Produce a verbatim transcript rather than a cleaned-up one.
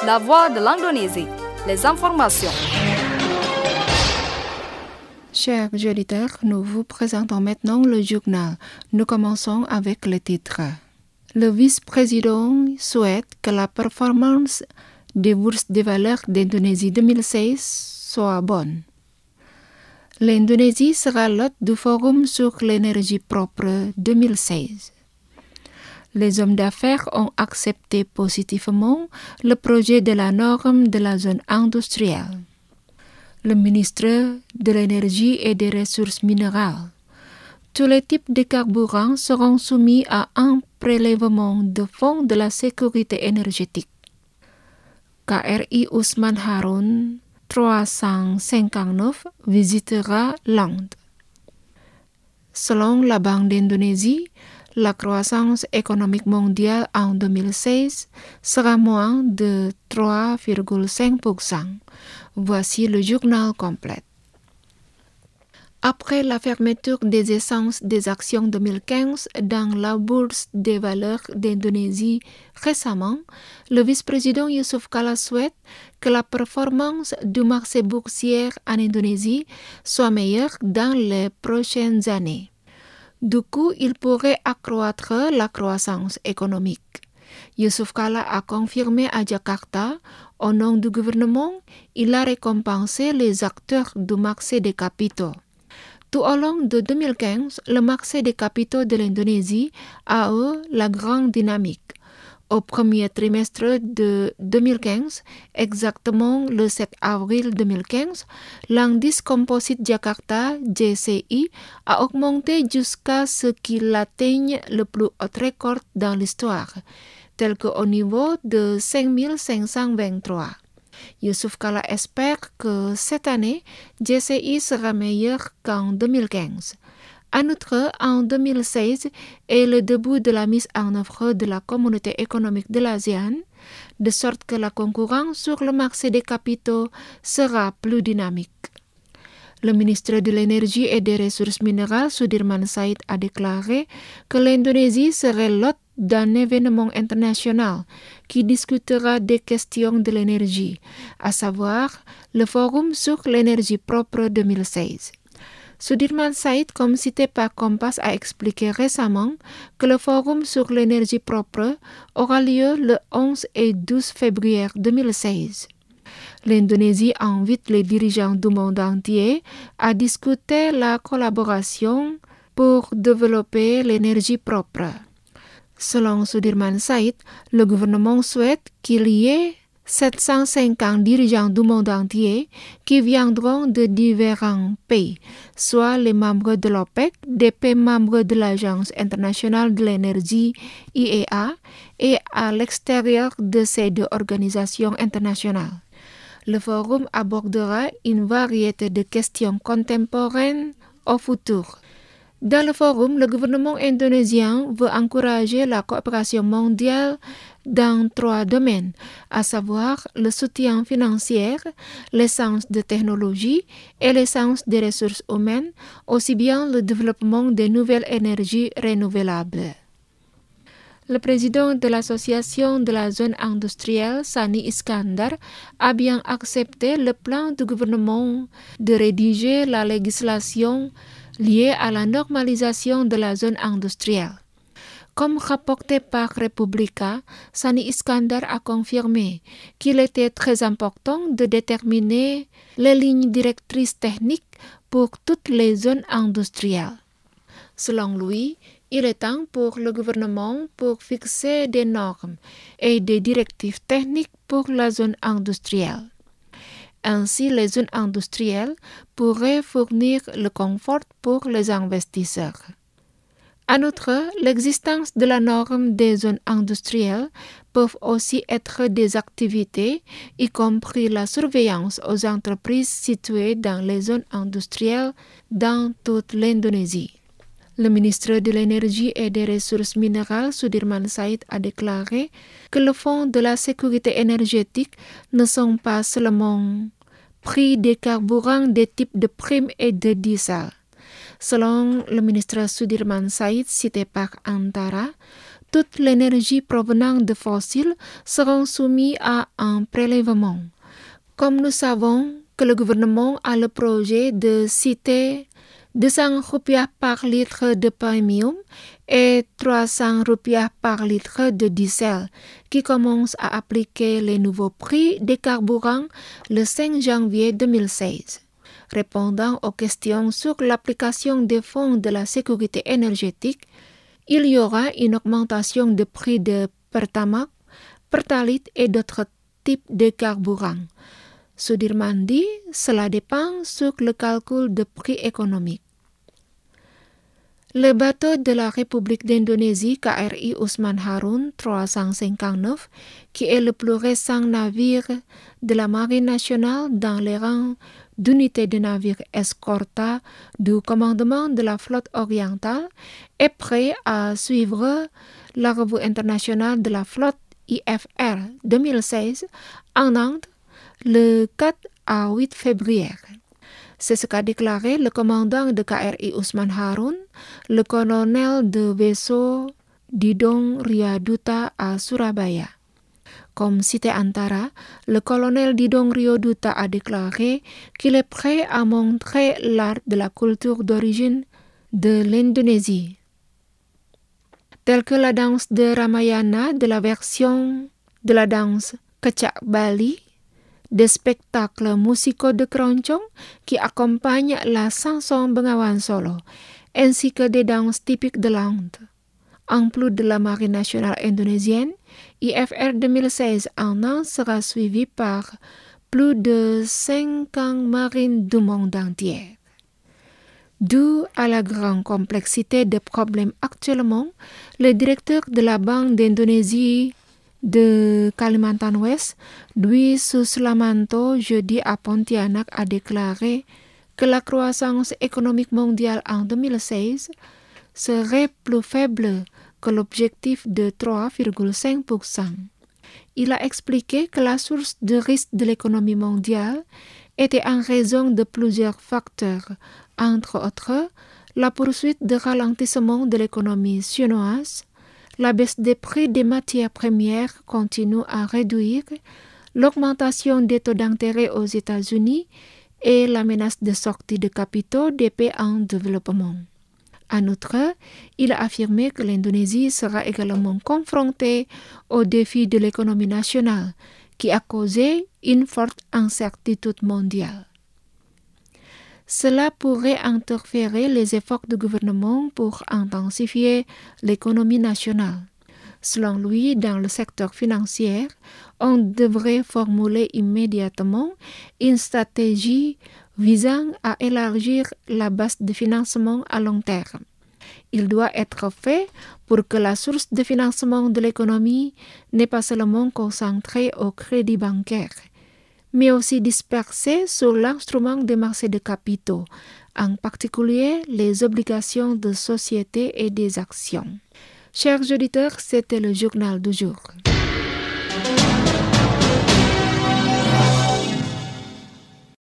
La voix de l'Indonésie, les informations. Chers auditeurs, nous vous présentons maintenant le journal. Nous commençons avec les titres. Le vice-président souhaite que la performance des bourses de valeurs d'Indonésie deux mille seize soit bonne. L'Indonésie sera l'hôte du Forum sur l'énergie propre deux mille seize. Les hommes d'affaires ont accepté positivement le projet de la norme de la zone industrielle. Le ministre de l'Énergie et des Ressources minérales. Tous les types de carburants seront soumis à un prélèvement de fonds de la sécurité énergétique. K R I Ousmane Haroun, trois cent cinquante-neuf, visitera l'Inde. Selon la Banque d'Indonésie, la croissance économique mondiale en deux mille seize sera moins de trois virgule cinq pour cent. Voici le journal complet. Après la fermeture des essences des actions deux mille quinze dans la bourse des valeurs d'Indonésie récemment, le vice-président Yusuf Kala souhaite que la performance du marché boursier en Indonésie soit meilleure dans les prochaines années. Du coup, il pourrait accroître la croissance économique. Yusuf Kala a confirmé à Jakarta, au nom du gouvernement, il a récompensé les acteurs du marché des capitaux. Tout au long de deux mille quinze, le marché des capitaux de l'Indonésie a eu la grande dynamique. Au premier trimestre de deux mille quinze, exactement le sept avril deux mille quinze, l'indice composite Jakarta, J C I, a augmenté jusqu'à ce qu'il atteigne le plus haut record dans l'histoire, tel qu'au niveau de cinq mille cinq cent vingt-trois. Yusuf Kala espère que cette année, J C I sera meilleur qu'en deux mille quinze. En outre, en deux mille seize est le début de la mise en œuvre de la communauté économique de l'ASEAN, de sorte que la concurrence sur le marché des capitaux sera plus dynamique. Le ministre de l'Énergie et des Ressources minérales, Sudirman Said, a déclaré que l'Indonésie serait l'hôte d'un événement international qui discutera des questions de l'énergie, à savoir le Forum sur l'énergie propre deux mille seize. Sudirman Said, comme cité par Kompas, a expliqué récemment que le Forum sur l'énergie propre aura lieu le onze et douze février deux mille seize. L'Indonésie invite les dirigeants du monde entier à discuter la collaboration pour développer l'énergie propre. Selon Sudirman Said, le gouvernement souhaite qu'il y ait sept cent cinquante dirigeants du monde entier qui viendront de différents pays, soit les membres de l'OPEC, des pays membres de l'Agence internationale de l'énergie I E A et à l'extérieur de ces deux organisations internationales. Le forum abordera une variété de questions contemporaines au futur. Dans le forum, le gouvernement indonésien veut encourager la coopération mondiale dans trois domaines, à savoir le soutien financier, l'essence de technologie et l'essence des ressources humaines, aussi bien le développement des nouvelles énergies renouvelables. Le président de l'association de la zone industrielle, Sani Iskandar, a bien accepté le plan du gouvernement de rédiger la législation liée à la normalisation de la zone industrielle. Comme rapporté par Republika, Sani Iskandar a confirmé qu'il était très important de déterminer les lignes directrices techniques pour toutes les zones industrielles. Selon lui, il est temps pour le gouvernement pour fixer des normes et des directives techniques pour la zone industrielle. Ainsi, les zones industrielles pourraient fournir le confort pour les investisseurs. En outre, l'existence de la norme des zones industrielles peut aussi être des activités, y compris la surveillance aux entreprises situées dans les zones industrielles dans toute l'Indonésie. Le ministre de l'Énergie et des Ressources minérales, Sudirman Said, a déclaré que le fonds de la sécurité énergétique ne sont pas seulement prix des carburants des types de primes et de diesel. Selon le ministre Sudirman Said, cité par Antara, toute l'énergie provenant de fossiles seront soumises à un prélèvement. Comme nous savons que le gouvernement a le projet de citer deux cents rupiah par litre de premium et trois cents rupiah par litre de diesel, qui commence à appliquer les nouveaux prix des carburants le cinq janvier deux mille seize. Répondant aux questions sur l'application des fonds de la sécurité énergétique, il y aura une augmentation de prix de Pertamax, Pertalite et d'autres types de carburants. Sudirman dit, cela dépend sur le calcul de prix économique. Le bateau de la République d'Indonésie K R I Usman Harun trois cent cinquante-neuf, qui est le plus récent navire de la Marine nationale dans les rangs d'unités de navires escorta du commandement de la flotte orientale, est prêt à suivre la revue internationale de la flotte I F R deux mille seize en Inde le quatre à huit février. C'est ce qu'a déclaré le commandant de K R I Usman Harun, le colonel de vaisseau Didong Rioduta à Surabaya. Comme cité Antara, le colonel Didong Rioduta a déclaré qu'il est prêt à montrer l'art de la culture d'origine de l'Indonésie, telle que la danse de Ramayana, de la version de la danse Kecak Bali, des spectacles musicaux de keroncong qui accompagnent la chanson Bengawan Solo, ainsi que des danses typiques de l'Inde. En plus de la Marine nationale indonésienne, I F R deux mille seize en Inde sera suivi par plus de cinquante marines du monde entier. Dû à la grande complexité des problèmes actuellement, le directeur de la Banque d'Indonésie de Kalimantan Ouest, Dwi Suslamanto, jeudi à Pontianak, a déclaré que la croissance économique mondiale en deux mille seize serait plus faible que l'objectif de trois virgule cinq pour cent. Il a expliqué que la source de risque de l'économie mondiale était en raison de plusieurs facteurs, entre autres la poursuite de ralentissement de l'économie chinoise, la baisse des prix des matières premières continue à réduire, l'augmentation des taux d'intérêt aux États-Unis et la menace de sortie de capitaux des pays en développement. En outre, il a affirmé que l'Indonésie sera également confrontée aux défis de l'économie nationale, qui a causé une forte incertitude mondiale. Cela pourrait interférer les efforts du gouvernement pour intensifier l'économie nationale. Selon lui, dans le secteur financier, on devrait formuler immédiatement une stratégie visant à élargir la base de financement à long terme. Il doit être fait pour que la source de financement de l'économie n'est pas seulement concentrée au crédit bancaire, mais aussi dispersée sur l'instrument des marchés de capitaux, en particulier les obligations de société et des actions. Chers auditeurs, c'était le journal du jour.